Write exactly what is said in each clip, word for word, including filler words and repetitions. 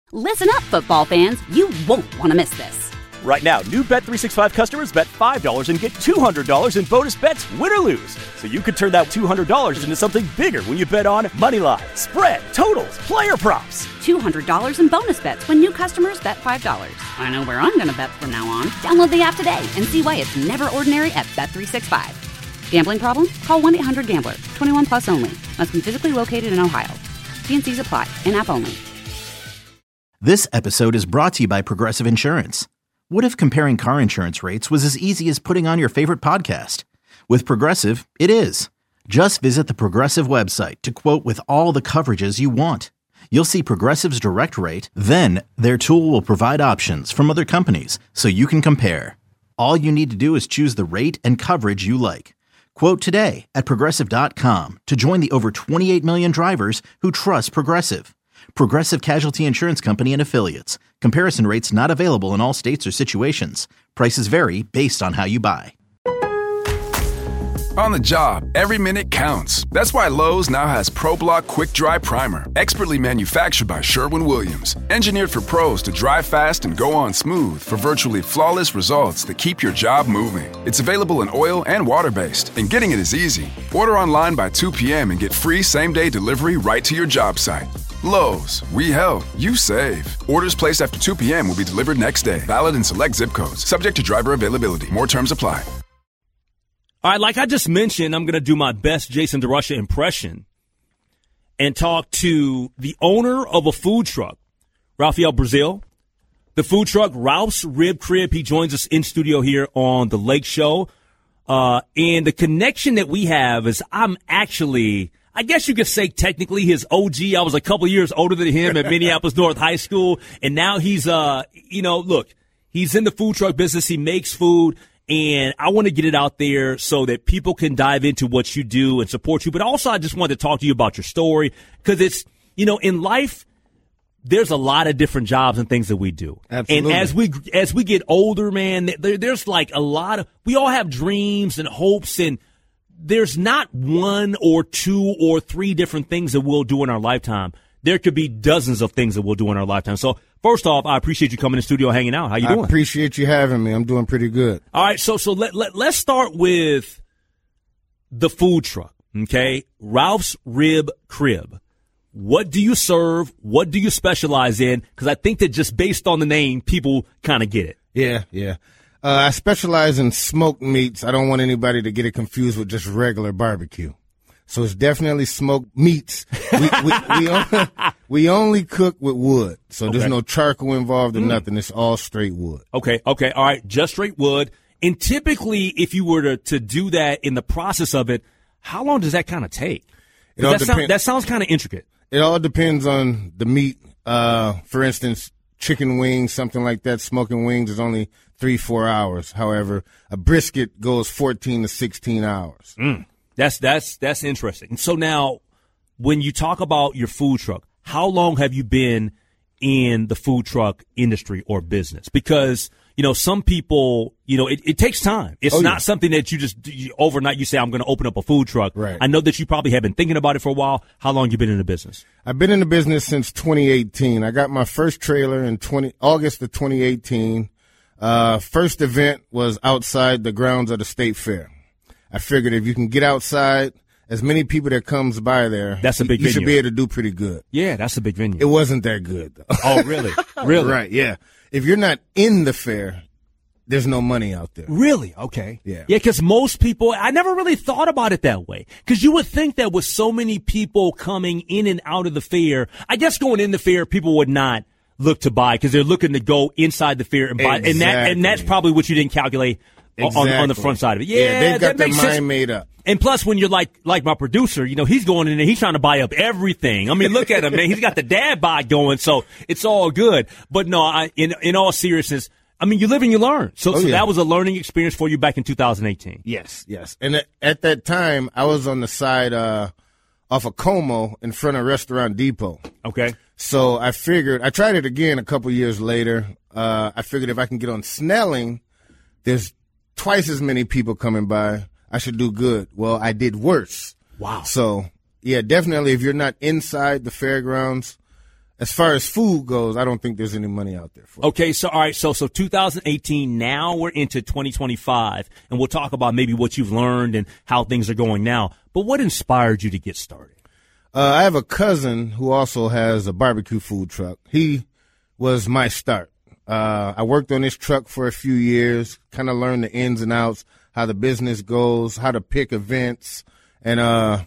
Listen up, football fans. You won't want to miss this. Right now, new Bet three sixty-five customers bet five dollars and get two hundred dollars in bonus bets, win or lose. So you could turn that two hundred dollars into something bigger when you bet on money line, spread, totals, player props. two hundred dollars in bonus bets when new customers bet five dollars. I know where I'm going to bet from now on. Download the app today and see why it's never ordinary at Bet three sixty-five. Gambling problem? Call one eight hundred gambler. twenty-one plus only. Must be physically located in Ohio. T and C's apply. In-app only. This episode is brought to you by Progressive Insurance. What if comparing car insurance rates was as easy as putting on your favorite podcast? With Progressive, it is. Just visit the Progressive website to quote with all the coverages you want. You'll see Progressive's direct rate, then their tool will provide options from other companies so you can compare. All you need to do is choose the rate and coverage you like. Quote today at Progressive dot com to join the over twenty-eight million drivers who trust Progressive. Progressive Casualty Insurance Company and Affiliates. Comparison rates not available in all states or situations. Prices vary based on how you buy. On the job, every minute counts. That's why Lowe's now has ProBlock Quick Dry Primer, expertly manufactured by Sherwin-Williams. Engineered for pros to dry fast and go on smooth for virtually flawless results that keep your job moving. It's available in oil and water-based, and getting it is easy. Order online by two p.m. and get free same-day delivery right to your job site. Lowe's, we help, you save. Orders placed after two p.m. will be delivered next day. Valid in select zip codes. Subject to driver availability. More terms apply. All right, like I just mentioned, I'm going to do my best Jason DeRusha impression and talk to the owner of a food truck, Rafael Brazil. The food truck, Ralph's Rib Crib. He joins us in studio here on The Lake Show. Uh, and the connection that we have is I'm actually... I guess you could say technically his O G. I was a couple years older than him at Minneapolis North High School. And now he's, uh, you know, look, he's in the food truck business. He makes food. And I want to get it out there so that people can dive into what you do and support you. But also I just wanted to talk to you about your story because it's, you know, in life, there's a lot of different jobs and things that we do. Absolutely. And as we, as we get older, man, there, there's like a lot of, we all have dreams and hopes, and there's not one or two or three different things that we'll do in our lifetime. There could be dozens of things that we'll do in our lifetime. So first off, I appreciate you coming in the studio, hanging out. How you doing? I appreciate you having me. I'm doing pretty good. All right. So, so let, let, let's start with the food truck. Okay. Ralph's Rib Crib. What do you serve? What do you specialize in? Cause I think that just based on the name, people kind of get it. Yeah. Yeah. Uh, I specialize in smoked meats. I don't want anybody to get it confused with just regular barbecue. So it's definitely smoked meats. We, we, we, only, we only cook with wood. So Okay. there's no charcoal involved or Mm. nothing. It's all straight wood. Okay. Okay. All right. Just straight wood. And typically, if you were to, to do that in the process of it, how long does that kind of take? It all That, sound, depend- that sounds kind of intricate. It all depends on the meat. Uh, for instance, chicken wings, something like that, smoking wings is only three, four hours. However, a brisket goes fourteen to sixteen hours. Mm. That's that's that's interesting. And so now, when you talk about your food truck, how long have you been in the food truck industry or business? Because, you know, some people, you know, it, it takes time. It's Oh, not yeah. something that you just you, overnight you say, I'm going to open up a food truck. Right. I know that you probably have been thinking about it for a while. How long you been in the business? I've been in the business since twenty eighteen. I got my first trailer in twenty August of twenty eighteen. Uh, first event was outside the grounds of the State Fair. I figured if you can get outside, as many people that comes by there, That's a big you, you should venue. be able to do pretty good. Yeah, that's a big venue. It wasn't that good, though. Oh, really? Really? Right, yeah. If you're not in the fair, there's no money out there. Really? Okay. Yeah. Yeah, because most people, I never really thought about it that way. Because you would think that with so many people coming in and out of the fair, I guess going in the fair, people would not look to buy because they're looking to go inside the fair and buy. And that, and that's Exactly. probably what you didn't calculate on, on the Exactly. front side of it. Yeah, they've got that their makes mind sense. made up. And plus, when you're like like my producer, you know, he's going in there, he's trying to buy up everything. I mean, look at him, man. He's got the dad bod going, so it's all good. But no, I, in in all seriousness, I mean, you live and you learn. So, Oh, so yeah. that was a learning experience for you back in two thousand eighteen. Yes, yes. And at, at that time, I was on the side uh, off of Como in front of Restaurant Depot. Okay. So I figured, I tried it again a couple years later. Uh, I figured if I can get on Snelling, there's twice as many people coming by. I should do good. Well, I did worse. Wow. So, yeah, definitely if you're not inside the fairgrounds, as far as food goes, I don't think there's any money out there for it. Okay, so all right, so so two thousand eighteen, now we're into twenty twenty-five, and we'll talk about maybe what you've learned and how things are going now. But what inspired you to get started? Uh, I have a cousin who also has a barbecue food truck. He was my start. Uh, I worked on this truck for a few years, kind of learned the ins and outs, how the business goes, how to pick events. And uh,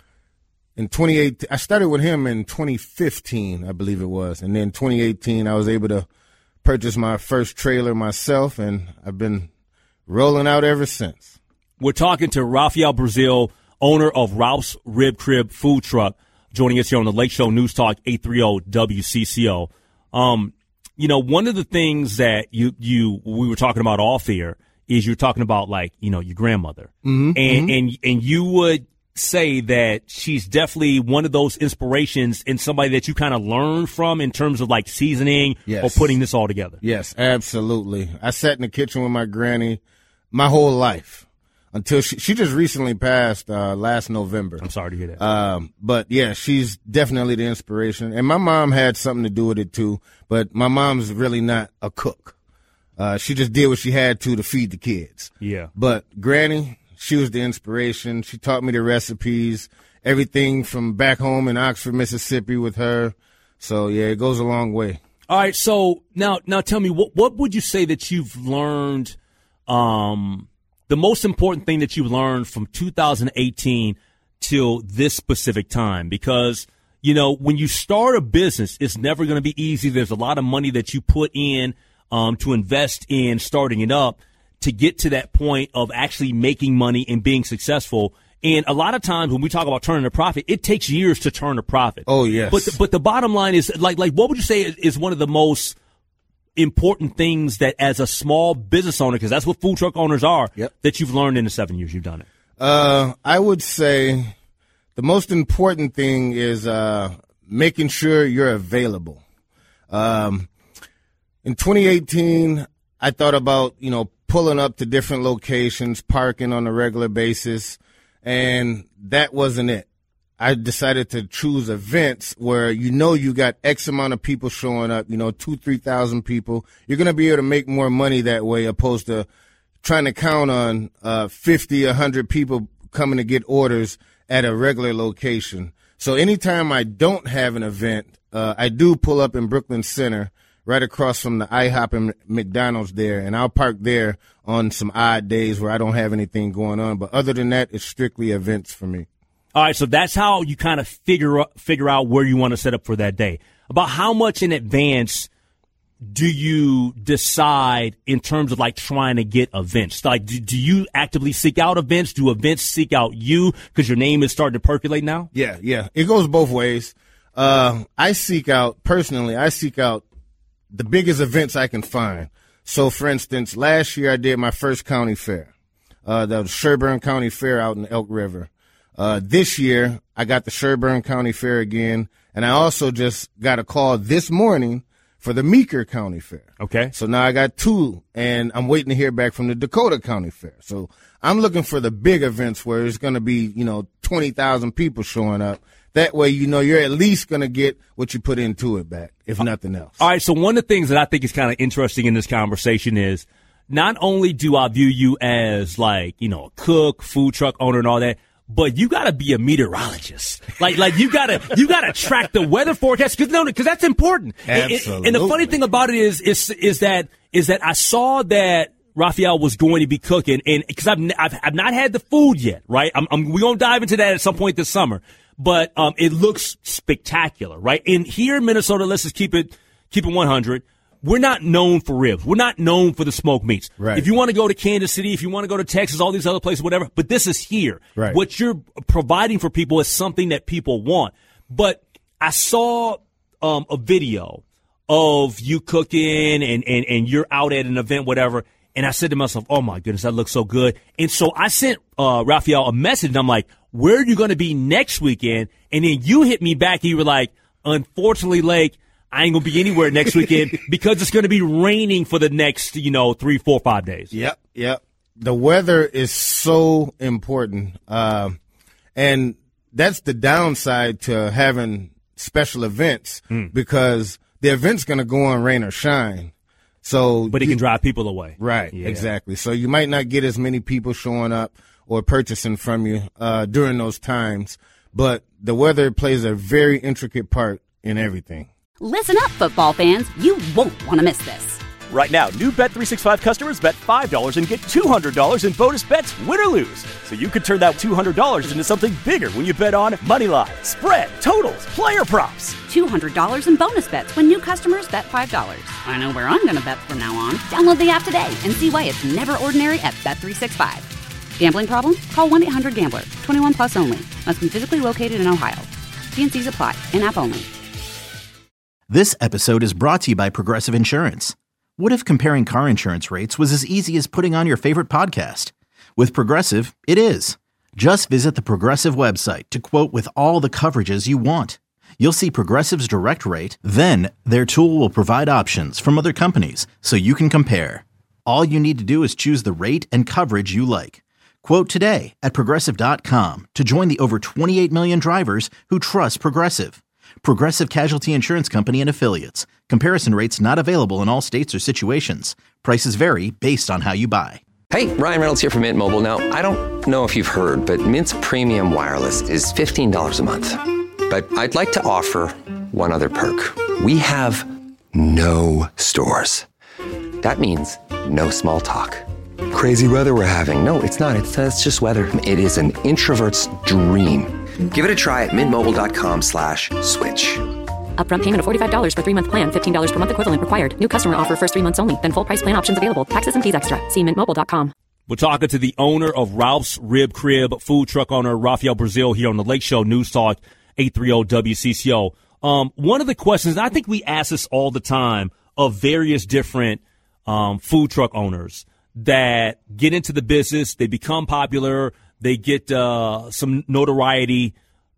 in twenty eighteen, I started with him in twenty fifteen, I believe it was. And then twenty eighteen, I was able to purchase my first trailer myself, and I've been rolling out ever since. We're talking to Rafael Brazil, owner of Ralph's Rib Crib Food Truck, joining us here on the Lake Show News Talk eight thirty W C C O. Um, you know, one of the things that you, you, we were talking about off air is you're talking about, like, you know, your grandmother. Mm-hmm, and, mm-hmm. and, and you would say that she's definitely one of those inspirations and somebody that you kind of learn from in terms of, like, seasoning yes. or putting this all together. Yes, absolutely. I sat in the kitchen with my granny my whole life. Until she, she just recently passed uh, last November. I'm sorry to hear that. Um, but, yeah, she's definitely the inspiration. And my mom had something to do with it, too. But my mom's really not a cook. Uh, she just did what she had to to feed the kids. Yeah. But Granny, she was the inspiration. She taught me the recipes, everything from back home in Oxford, Mississippi with her. So, yeah, it goes a long way. All right, so now now tell me, what, what would you say that you've learned um, – the most important thing that you learned from two thousand eighteen till this specific time? Because, you know, when you start a business, it's never going to be easy. There's a lot of money that you put in um, to invest in starting it up to get to that point of actually making money and being successful. And a lot of times when we talk about turning a profit, it takes years to turn a profit. Oh, yes. But the, but the bottom line is, like, like what would you say is, is one of the most important things that as a small business owner, because that's what food truck owners are, yep. that you've learned in the seven years you've done it? Uh, I would say the most important thing is uh, making sure you're available. Um, in twenty eighteen, I thought about, you know, pulling up to different locations, parking on a regular basis, and that wasn't it. I decided to choose events where you know you got X amount of people showing up, you know, two, three thousand people. You're going to be able to make more money that way opposed to trying to count on uh, fifty, one hundred people coming to get orders at a regular location. So anytime I don't have an event, uh, I do pull up in Brooklyn Center right across from the IHOP and McDonald's there, and I'll park there on some odd days where I don't have anything going on. But other than that, it's strictly events for me. All right, so that's how you kind of figure figure out where you want to set up for that day. About how much in advance do you decide in terms of, like, trying to get events? Like, do, do you actively seek out events? Do events seek out you because your name is starting to percolate now? Yeah, yeah. It goes both ways. Uh, I seek out, personally, I seek out the biggest events I can find. So, for instance, last year I did my first county fair. Uh, the Sherburne County Fair out in Elk River. Uh, this year, I got the Sherburne County Fair again, and I also just got a call this morning for the Meeker County Fair. Okay. So now I got two, and I'm waiting to hear back from the Dakota County Fair. So I'm looking for the big events where it's going to be, you know, twenty thousand people showing up. That way, you know, you're at least going to get what you put into it back, if nothing else. All right, so one of the things that I think is kind of interesting in this conversation is not only do I view you as, like, you know, a cook, food truck owner and all that, but you gotta be a meteorologist. Like, like you gotta, you gotta track the weather forecast because no, because that's important. Absolutely. And, and the funny thing about it is, is, is that, is that I saw that Rafael was going to be cooking, and because I've, I've, I've not had the food yet, right? I'm, I'm, we're gonna dive into that at some point this summer, but um, it looks spectacular, right? And here in Minnesota, let's just keep it, keep it one hundred. We're not known for ribs. We're not known for the smoked meats. Right. If you want to go to Kansas City, if you want to go to Texas, all these other places, whatever, but this is here. Right. What you're providing for people is something that people want. But I saw um, a video of you cooking and, and, and you're out at an event, whatever, and I said to myself, oh, my goodness, that looks so good. And so I sent uh, Rafael a message, and I'm like, where are you going to be next weekend? And then you hit me back, and you were like, unfortunately, Lake, I ain't going to be anywhere next weekend because it's going to be raining for the next, you know, three, four, five days. Yep, yep. The weather is so important. Um, and that's the downside to having special events Mm. because the event's going to go on rain or shine. So, But it you- can drive people away. Right, Yeah. exactly. So you might not get as many people showing up or purchasing from you uh, during those times, but the weather plays a very intricate part in everything. Listen up, football fans. You won't want to miss this. Right now, new Bet three sixty-five customers bet five dollars and get two hundred dollars in bonus bets, win or lose. So you could turn that two hundred dollars into something bigger when you bet on money line, spread, totals, player props. two hundred dollars in bonus bets when new customers bet five dollars. I know where I'm going to bet from now on. Download the app today and see why it's never ordinary at Bet three sixty-five. Gambling problem? Call one eight hundred gambler. twenty-one plus only. Must be physically located in Ohio. T and C's apply. In-app only. This episode is brought to you by Progressive Insurance. What if comparing car insurance rates was as easy as putting on your favorite podcast? With Progressive, it is. Just visit the Progressive website to quote with all the coverages you want. You'll see Progressive's direct rate, then their tool will provide options from other companies so you can compare. All you need to do is choose the rate and coverage you like. Quote today at Progressive dot com to join the over twenty-eight million drivers who trust Progressive. Progressive Casualty Insurance Company and Affiliates. Comparison rates not available in all states or situations. Prices vary based on how you buy. Hey, Ryan Reynolds here from Mint Mobile. Now, I don't know if you've heard, but Mint's premium wireless is fifteen dollars a month. But I'd like to offer one other perk. We have no stores. That means no small talk. Crazy weather we're having. No, it's not. It's, uh, it's just weather. It is an introvert's dream. Give it a try at mintmobile.com slash switch. Upfront payment of forty-five dollars for three-month plan. fifteen dollars per month equivalent required. New customer offer first three months only. Then full price plan options available. Taxes and fees extra. See mint mobile dot com. We're talking to the owner of Ralph's Rib Crib, food truck owner Rafael Brazil here on the Lake Show News Talk eight thirty W C C O. Um, one of the questions, I think we ask this all the time of various different um, food truck owners that get into the business, they become popular, they get uh, some notoriety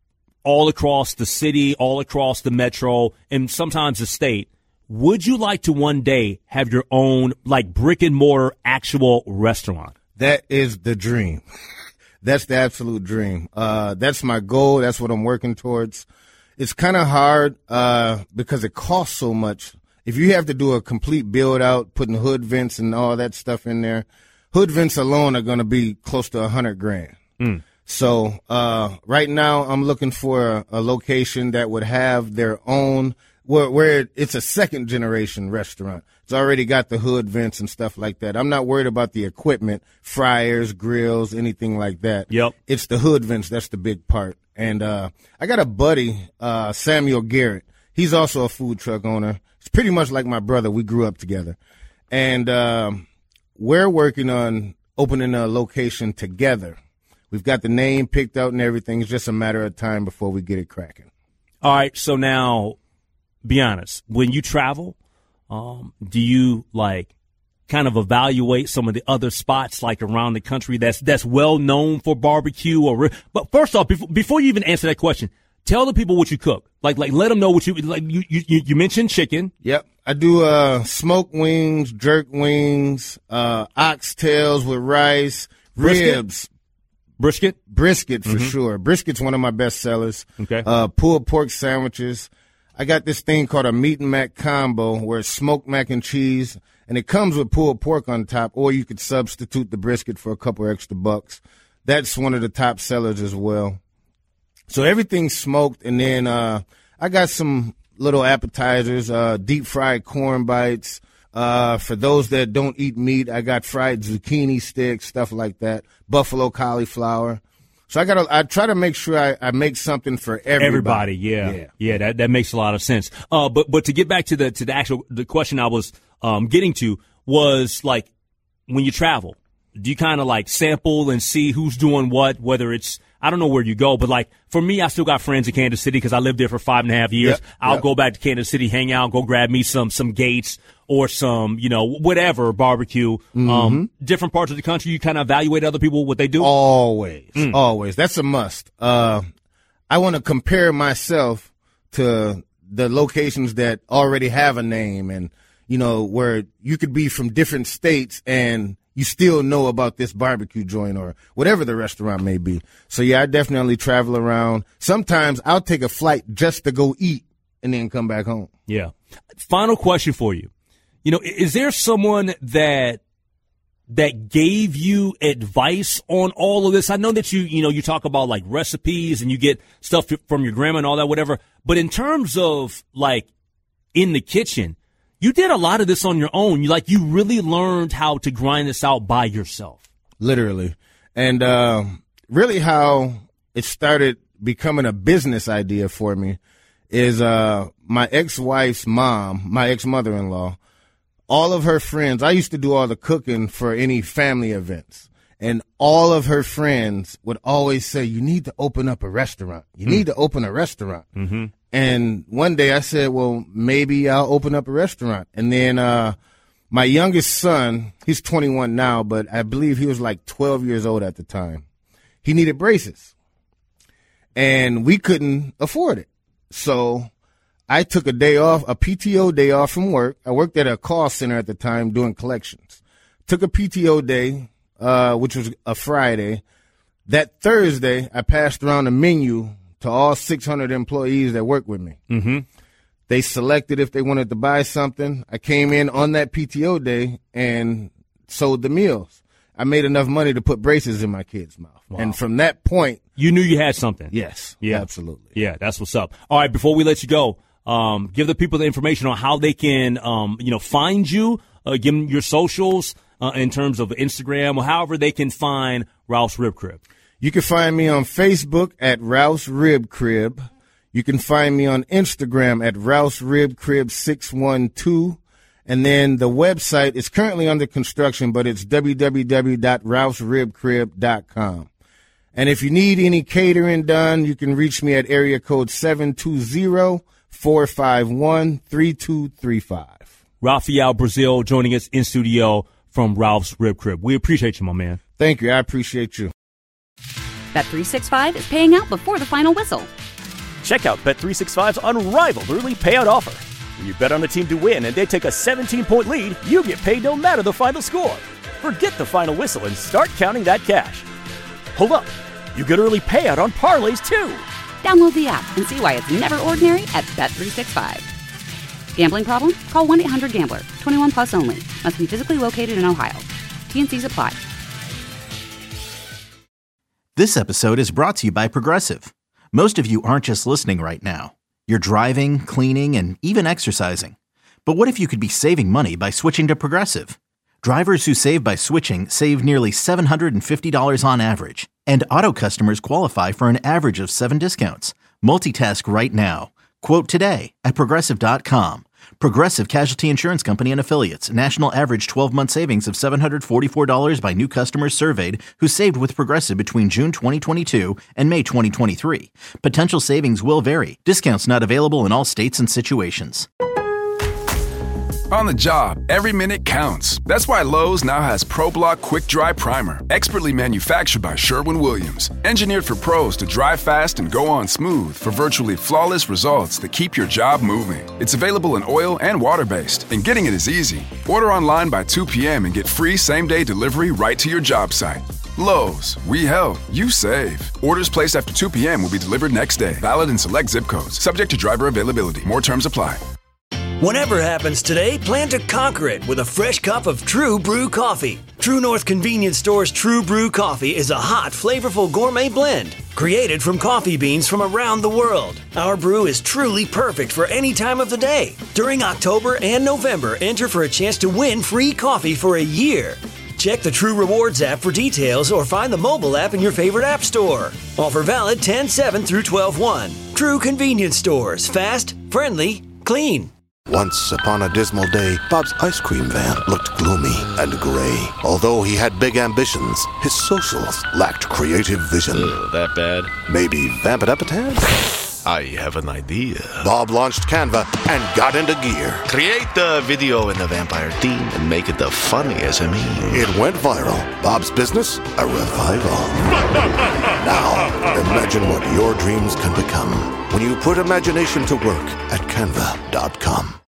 all across the city, all across the metro, and sometimes the state. Would you like to one day have your own, like, brick and mortar actual restaurant? That is the dream. That's the absolute dream. Uh, that's my goal. That's what I'm working towards. It's kind of hard uh, because it costs so much. If you have to do a complete build out, putting hood vents and all that stuff in there, hood vents alone are going to be close to a hundred grand. Mm. So uh, right now I'm looking for a, a location that would have their own, where, where it's a second generation restaurant. It's already got the hood vents and stuff like that. I'm not worried about the equipment, fryers, grills, anything like that. Yep. It's the hood vents. That's the big part. And uh, I got a buddy, uh, Samuel Garrett. He's also a food truck owner. It's pretty much like my brother. We grew up together. And um, we're working on opening a location together. We've got the name picked out and everything. It's just a matter of time before we get it cracking. All right, so now, be honest. When you travel, um, do you, like, kind of evaluate some of the other spots, like, around the country that's that's well known for barbecue? Or But first off, before, before you even answer that question, tell the people what you cook. Like, like let them know what you like. You you, you mentioned chicken. Yep, I do uh, smoked wings, jerk wings, uh, oxtails with rice, Brisket? ribs, Brisket. brisket for Mm-hmm. sure. Brisket's one of my best sellers. Okay. Uh, pulled pork sandwiches. I got this thing called a meat and mac combo where it's smoked mac and cheese, and it comes with pulled pork on top, or you could substitute the brisket for a couple extra bucks. That's one of the top sellers as well. So everything's smoked, and then uh, I got some little appetizers, uh, deep fried corn bites. Uh, for those that don't eat meat, I got fried zucchini sticks, stuff like that, buffalo cauliflower. So I got to, I try to make sure I, I make something for everybody. Everybody, yeah, yeah, yeah. That that makes a lot of sense. Uh, but but to get back to the to the actual the question I was um getting to was, like, when you travel, do you kind of like sample and see who's doing what? Whether it's, I don't know where you go, but like for me, I still got friends in Kansas City because I lived there for five and a half years. Yep, I'll yep. go back to Kansas City, hang out, go grab me some some Gates or some, you know, whatever barbecue. Mm-hmm. Um, different parts of the country, you kind of evaluate other people what they do. Always, Mm. always. That's a must. Uh, I want to compare myself to the locations that already have a name, and you know, where you could be from different states and you still know about this barbecue joint or whatever the restaurant may be. So, yeah, I definitely travel around. Sometimes I'll take a flight just to go eat and then come back home. Yeah. Final question for you. You know, is there someone that that gave you advice on all of this? I know that you, you know, you talk about like recipes and you get stuff from your grandma and all that, whatever. But in terms of like in the kitchen, you did a lot of this on your own. You like, you really learned how to grind this out by yourself. Literally. And, uh, really how it started becoming a business idea for me is, uh, my ex-wife's mom, my ex-mother-in-law, all of her friends, I used to do all the cooking for any family events, and all of her friends would always say, you need to open up a restaurant. You mm. need to open a restaurant. Mm-hmm. And one day I said, well, maybe I'll open up a restaurant. And then uh, my youngest son, he's twenty-one now, but I believe he was like twelve years old at the time. He needed braces, and we couldn't afford it. So I took a day off, a P T O day off from work. I worked at a call center at the time doing collections. Took a P T O day, uh, which was a Friday. That Thursday, I passed around a menu to all six hundred employees that work with me. Mm-hmm. They selected if they wanted to buy something. I came in on that P T O day and sold the meals. I made enough money to put braces in my kids' mouth. Wow. And from that point, you knew you had something. Yes, yeah, absolutely. Yeah, that's what's up. All right, before we let you go, um, give the people the information on how they can, um, you know, find you. Uh, give them your socials uh, in terms of Instagram or however they can find Ralph's Rib Crib. You can find me on Facebook at Ralph's Rib Crib. You can find me on Instagram at Ralph's Rib Crib six one two. And then the website is currently under construction, but it's w w w dot ralphs rib crib dot com. And if you need any catering done, you can reach me at area code seven two zero, four five one, three two three five. Rafael Brazil joining us in studio from Ralph's Rib Crib. We appreciate you, my man. Thank you. I appreciate you. Bet three sixty-five is paying out before the final whistle. Check out Bet three sixty-five's unrivaled early payout offer. When you bet on a team to win and they take a seventeen-point lead, you get paid no matter the final score. Forget the final whistle and start counting that cash. Hold up. You get early payout on parlays, too. Download the app and see why it's never ordinary at Bet three sixty-five. Gambling problem? Call one eight hundred gambler. twenty-one plus only. Must be physically located in Ohio. T and C's apply. This episode is brought to you by Progressive. Most of you aren't just listening right now. You're driving, cleaning, and even exercising. But what if you could be saving money by switching to Progressive? Drivers who save by switching save nearly seven hundred fifty dollars on average. And auto customers qualify for an average of seven discounts. Multitask right now. Quote today at Progressive dot com. Progressive Casualty Insurance Company and Affiliates. National average twelve-month savings of seven hundred forty-four dollars by new customers surveyed who saved with Progressive between June twenty twenty-two and May twenty twenty-three. Potential savings will vary. Discounts not available in all states and situations. On the job, every minute counts. That's why Lowe's now has ProBlock Quick Dry Primer, expertly manufactured by Sherwin-Williams. Engineered for pros to dry fast and go on smooth for virtually flawless results that keep your job moving. It's available in oil and water-based, and getting it is easy. Order online by two p.m. and get free same-day delivery right to your job site. Lowe's, we help, you save. Orders placed after two p.m. will be delivered next day. Valid in select zip codes. Subject to driver availability. More terms apply. Whatever happens today, plan to conquer it with a fresh cup of True Brew coffee. True North Convenience Store's True Brew coffee is a hot, flavorful gourmet blend created from coffee beans from around the world. Our brew is truly perfect for any time of the day. During October and November, enter for a chance to win free coffee for a year. Check the True Rewards app for details or find the mobile app in your favorite app store. Offer valid ten seven through twelve one. True Convenience Stores. Fast, friendly, clean. Once upon a dismal day, Bob's ice cream van looked gloomy and gray. Although he had big ambitions, his socials lacked creative vision. Ugh, that bad? Maybe vamp it up a tad? I have an idea. Bob launched Canva and got into gear. Create the video in the vampire theme and make it the funniest of me. It went viral. Bob's business, a revival. Now, imagine what your dreams can become when you put imagination to work at canva dot com.